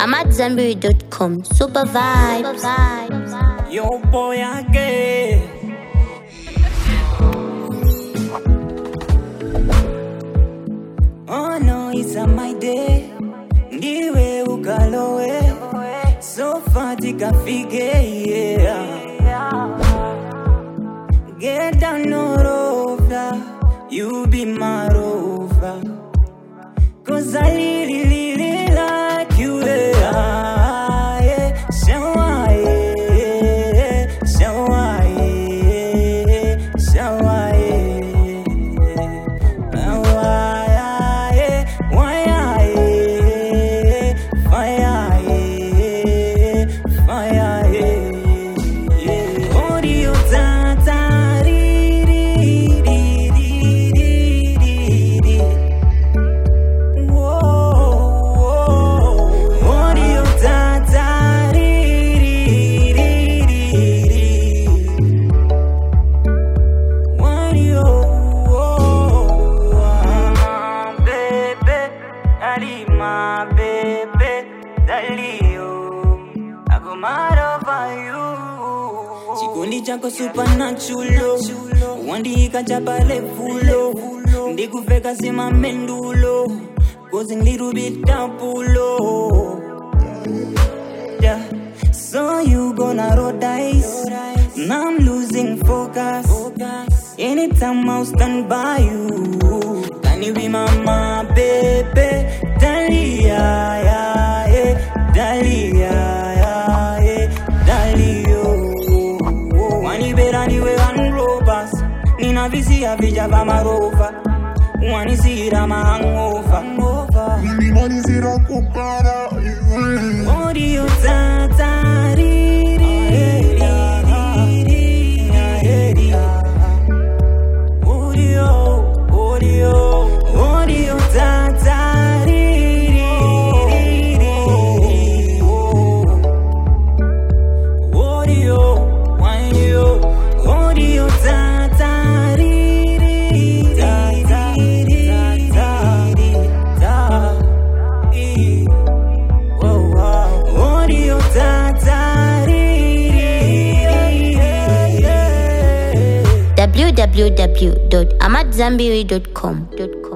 AmadZanbury.com. Super vibes. Yo boy again. Oh no, it's a my day. Ndiwe ukalowe. So far tikafike, yeah. Get down no rover. You be my rover. Cause I really like you, yeah. Chikondi chako supernatural. Wandika chapale fulo. Ndikuveka sima mendulo. Causing little bit tapulo. Yeah. So you gonna roll dice. Now I'm losing focus. Anytime I'll stand by you. Can you be my baby? Dahlia, yeah, Dahlia, yeah, Dahlia. Wani berani we unrovers. Nina visi ya vija vama rover. Wani sira ma hangover. Wani sira kupara. Audio tata riri. Audio tata riri. Audio tata riri. Audio tata riri. www.amadzanbury.com.